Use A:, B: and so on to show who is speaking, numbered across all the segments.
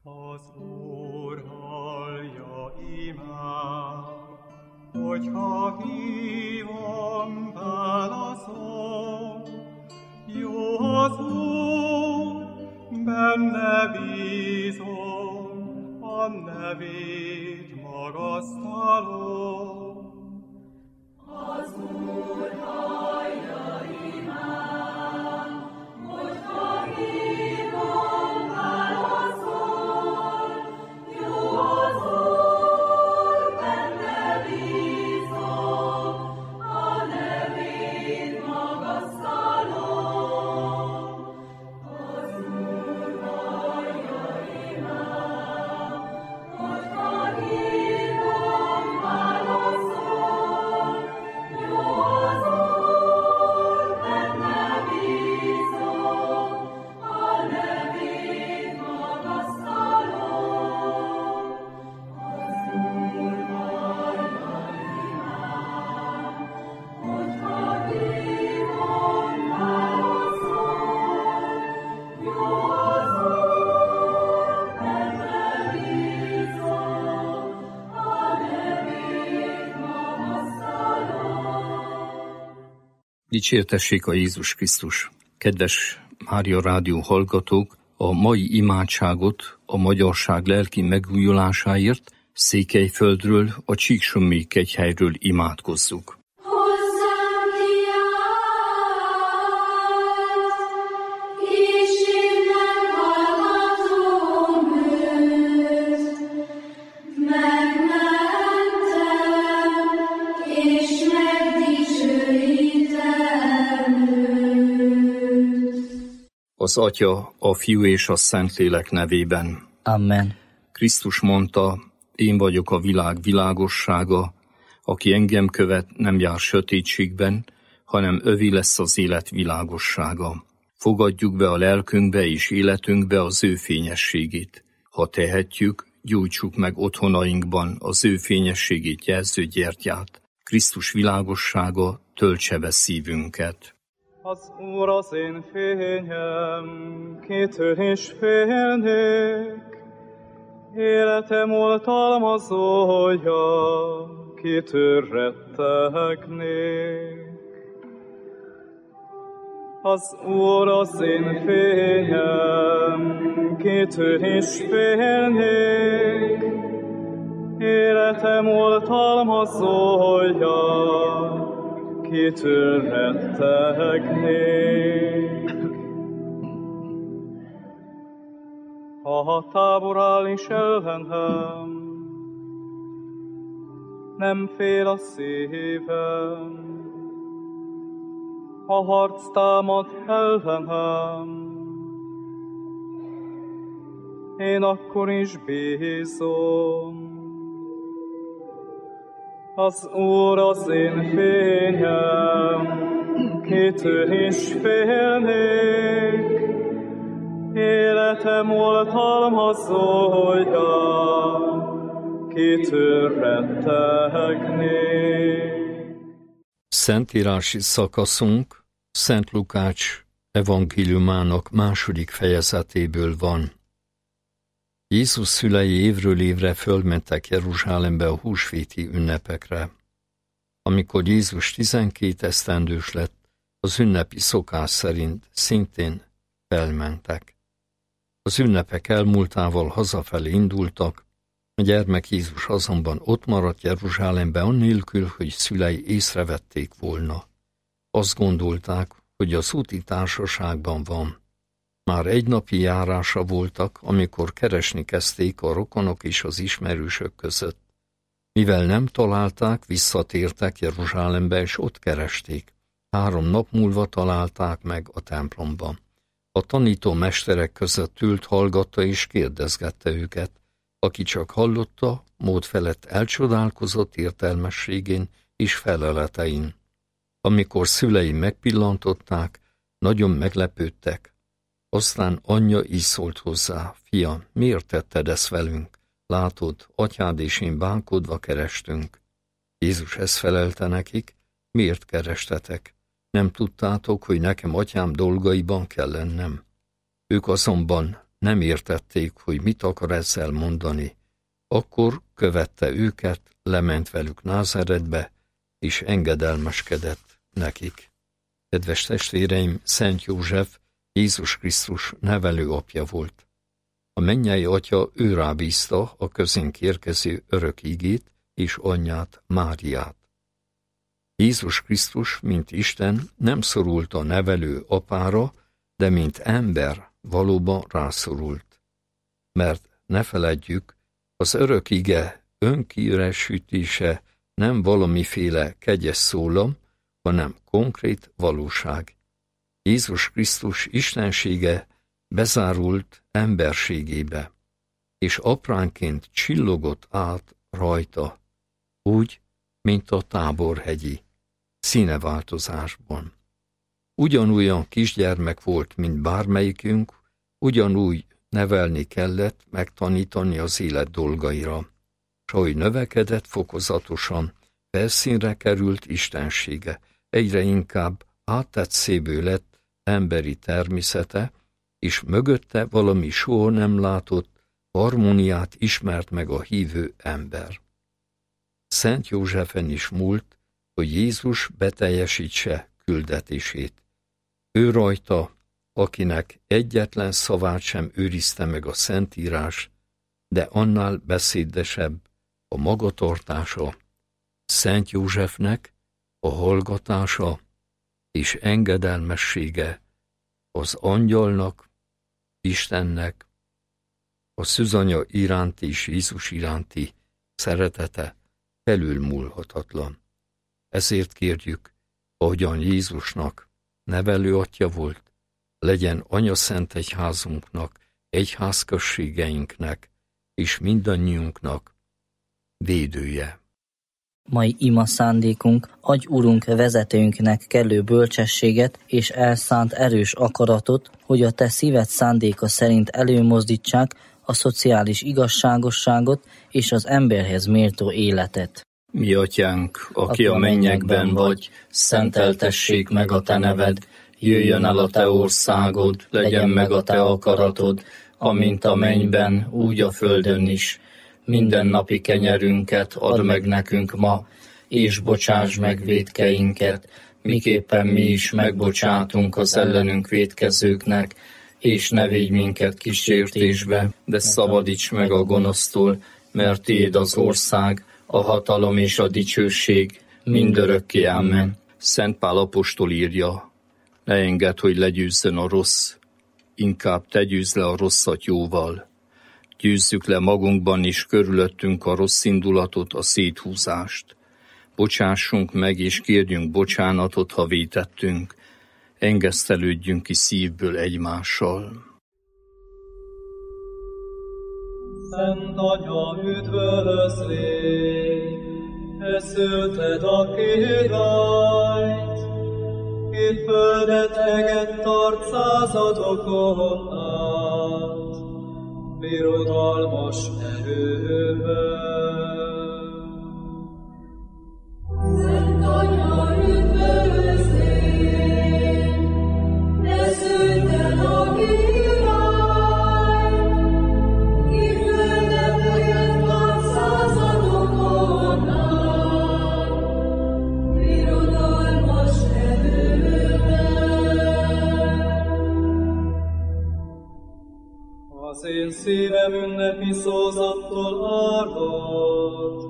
A: Az Úr hallja imám, hogyha hívom, válaszol. Jó az Úr, benne bízom, a nevét magasztalom.
B: Az Úr hallja imám, hogyha hívom, válaszol. Jó az Úr, benne bízom, a nevét magasztalom. Az Úr hallja imám, hogyha hívom, válaszol. Jó az Úr, benne bízom, a nevét magasztalom. Az Úr hallja imám, hogyha hívom, válaszol. Jó az Úr, benne bízom, a nevét magasztalom.
C: Dicsértessék a Jézus Krisztus! Kedves Mária Rádió hallgatók, a mai imádságot a magyarság lelki megújulásáért Székelyföldről, a Csíksomlyai kegyhelyről imádkozzuk.
B: Hozzám kiállt, és én meghallgatom őt. Megmentem, és megdicsőítem őt.
C: Az Atya, a Fiú és a Szentlélek nevében.
D: Amen.
C: Krisztus mondta, én vagyok a világ világossága, aki engem követ, nem jár sötétségben, hanem övé lesz az élet világossága. Fogadjuk be a lelkünkbe és életünkbe az ő fényességét. Ha tehetjük, gyújtsuk meg otthonainkban az ő fényességét jelző gyertyát. Krisztus világossága töltse be szívünket.
A: Az Úr az én fényem, kitől is félnék. Életem oltalmazója, kitől rettegnék. Az Úr az én fényem, kitől is félnék. Életem oltalmazója, kitől rettegnék. Ha tábor áll is ellenem, nem fél a szívem. Ha harc támad ellenem, én akkor is bízom. Az Úr az én fényem, kitől is félnék. Életem oltalmazója, kitől rettegnék.
C: Szentírási szakaszunk Szent Lukács evangéliumának 2. fejezetéből van. Jézus szülei évről évre fölmentek Jeruzsálembe a húsvéti ünnepekre. Amikor Jézus 12 esztendős lett, az ünnepi szokás szerint szintén felmentek. Az ünnepek elmúltával hazafelé indultak, a gyermek Jézus azonban ott maradt Jeruzsálembe annélkül, hogy szülei észrevették volna. Azt gondolták, hogy az úti társaságban van. Már egy napi járása voltak, amikor keresni kezdték a rokonok és az ismerősök között. Mivel nem találták, visszatértek Jeruzsálembe, és ott keresték. 3 nap múlva találták meg a templomban. A tanító mesterek között ült, hallgatta és kérdezgette őket. Aki csak hallotta, mód felett elcsodálkozott értelmességén és feleletein. Amikor szülei megpillantották, nagyon meglepődtek. Aztán anyja így szólt hozzá: fiam, miért tetted ezt velünk? Látod, atyád és én bánkodva kerestünk. Jézus ezt felelte nekik: miért kerestetek? Nem tudtátok, hogy nekem atyám dolgaiban kell lennem? Ők azonban nem értették, hogy mit akar ezzel mondani. Akkor követte őket, lement velük Názáretbe, és engedelmeskedett nekik. Kedves testvéreim, Szent József Jézus Krisztus nevelőapja volt. A mennyei atya őrá bízta a közénk érkező örök ígét és anyját, Máriát. Jézus Krisztus, mint Isten, nem szorult a nevelő apára, de mint ember valóban rászorult. Mert ne feledjük, az örök ige önkiüresítése nem valamiféle kegyes szólam, hanem konkrét valóság. Jézus Krisztus istensége bezárult emberségébe, és apránként csillogott át rajta, úgy, mint a Táborhegyi színeváltozásban. Ugyanolyan kisgyermek volt, mint bármelyikünk, ugyanúgy nevelni kellett, megtanítani az élet dolgaira, s ahogy növekedett fokozatosan, felszínre került istensége, egyre inkább áttetszőbbé lett emberi természete, és mögötte valami soha nem látott harmóniát ismert meg a hívő ember. Szent Józsefen is múlt, hogy Jézus beteljesítse küldetését. Ő rajta, akinek egyetlen szavát sem őrizte meg a Szentírás, de annál beszédesebb a magatartása, Szent Józsefnek a hallgatása és engedelmessége az angyalnak, Istennek, a szűzanya iránti és Jézus iránti szeretete felülmúlhatatlan. Ezért kérjük, ahogyan Jézusnak nevelőatya volt, legyen Anyaszent Egyházunknak, egyházközségeinknek és mindannyiunknak védője.
D: Mai ima szándékunk, adj Urunk vezetőnknek kellő bölcsességet és elszánt erős akaratot, hogy a te szíved szándéka szerint előmozdítsák a szociális igazságosságot és az emberhez méltó életet.
E: Mi atyánk, aki a mennyekben vagy, szenteltessék meg a te neved, jöjjön el a te országod, legyen meg a te akaratod, amint a mennyben, úgy a földön is. Mindennapi kenyerünket add meg nekünk ma, és bocsáss meg vétkeinket, miképpen mi is megbocsátunk az ellenünk vétkezőknek, és ne védj minket kísértésbe, de szabadíts meg a gonosztól, mert tiéd az ország, a hatalom és a dicsőség mindörökké. Amen.
C: Szent Pál apostol írja, ne engedd, hogy legyőzzön a rossz, inkább te győzd le a rosszat jóval. Győzzük le magunkban és körülöttünk a rossz indulatot, a széthúzást. Bocsássunk meg és kérjünk bocsánatot, ha vétettünk. Engesztelődjünk ki szívből egymással.
A: Szent Anya, üdvözlégy, te szülted a királyt, ki földet eget tart századokon át, birodalmas erővel.
B: Szent Anya, üdvözlégy, te szülted a királyt, ki földet eget tart századokon át, birodalmas erővel.
A: Az én szívem ünnepi szózattól árad,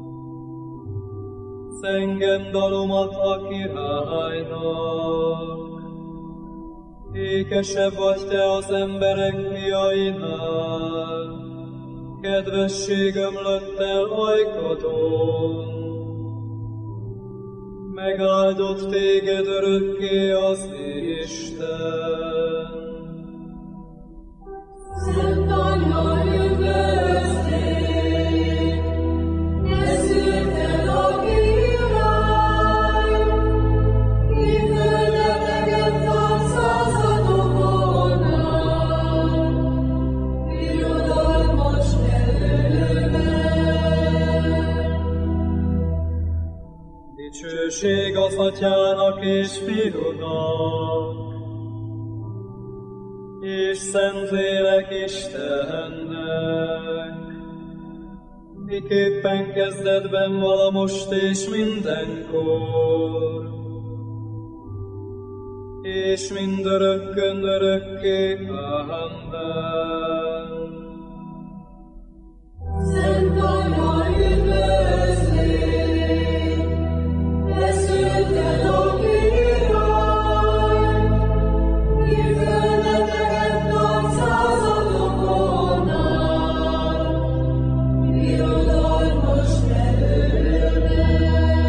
A: zengem dalomat a királynak. Ékesebb vagy te az emberek fiainál, kedvesség ömlött el ajkadon. Megáldott téged örökké az Isten.
B: Szent Anya, üdvözlégy, te szülted a királyt, ki földet eget tart századokon át, birodalmas erővel.
A: Dicsőség az Atyának és Fiúnak, és Szentlélek Istennek, miképpen kezdetben vala most és mindenkor, és mindörökkön örökké. Amen.
B: Szent Anya, üdvözlégy, eszülted a király, ki földeteket nagy századokon át, birodalmas erőddel.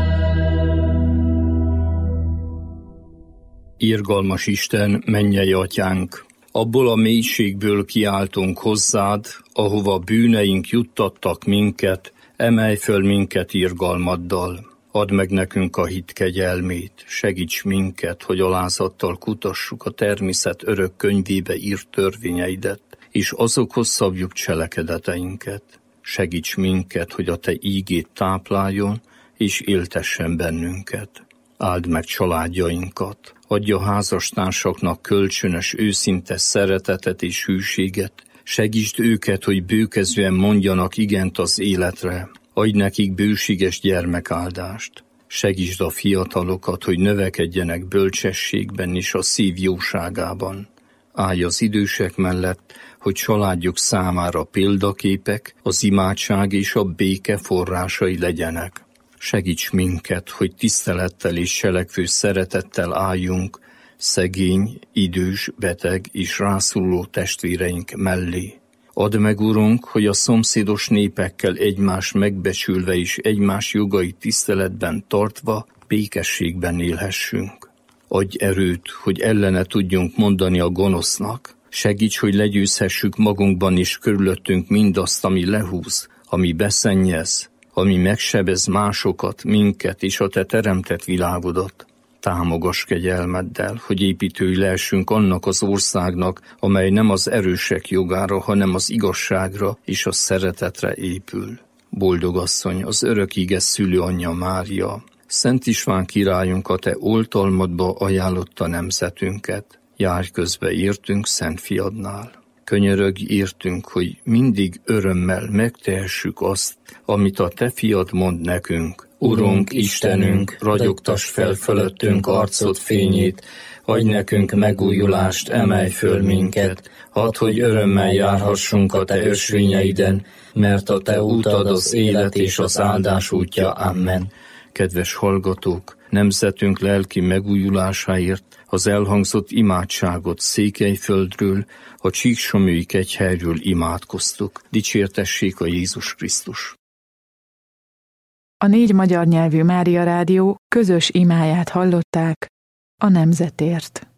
E: Irgalmas Isten, mennyei Atyánk! Abból a mélységből kiáltunk hozzád, ahova bűneink juttattak minket, emelj föl minket irgalmaddal. Add meg nekünk a hit kegyelmét, segíts minket, hogy alázattal kutassuk a természet örök könyvébe írt törvényeidet, és azokhoz szabjuk cselekedeteinket. Segíts minket, hogy a te ígét tápláljon, és éltessen bennünket. Áld meg családjainkat, adj a házastársaknak kölcsönös, őszinte szeretetet és hűséget, segítsd őket, hogy bőkezően mondjanak igent az életre, adj nekik bőséges gyermekáldást, segítsd a fiatalokat, hogy növekedjenek bölcsességben és a szív jóságában. Állj az idősek mellett, hogy családjuk számára példaképek, az imádság és a béke forrásai legyenek. Segíts minket, hogy tisztelettel és cselekvő szeretettel álljunk szegény, idős, beteg és rászoruló testvéreink mellé. Add meg, Urunk, hogy a szomszédos népekkel egymást megbecsülve és egymás jogait tiszteletben tartva békességben élhessünk. Adj erőt, hogy ellene tudjunk mondani a gonosznak. Segíts, hogy legyőzhessük magunkban és körülöttünk mindazt, ami lehúz, ami beszennyez, ami megsebez másokat, minket és a te teremtett világodat. Támogass kegyelmeddel, hogy építői lehessünk annak az országnak, amely nem az erősek jogára, hanem az igazságra és a szeretetre épül. Boldog asszony, az örök ige szülőanyja Mária, Szent István királyunk a te oltalmadba ajánlotta nemzetünket. Járj közbe értünk Szent Fiadnál. Könyörögj értünk, hogy mindig örömmel megtehessük azt, amit a te fiad mond nekünk.
D: Urunk, Istenünk, ragyogtass fel fölöttünk arcod fényét, adj nekünk megújulást, emelj föl minket, hadd, hogy örömmel járhassunk a te ösvényeiden, mert a te útad az élet és az áldás útja. Amen.
E: Kedves hallgatók, nemzetünk lelki megújulásáért az elhangzott imádságot Székelyföldről, a Csíksomlyói kegyhelyről imádkoztuk. Dicsértessék a Jézus Krisztus!
F: A 4 magyar nyelvű Mária Rádió közös imáját hallották a nemzetért.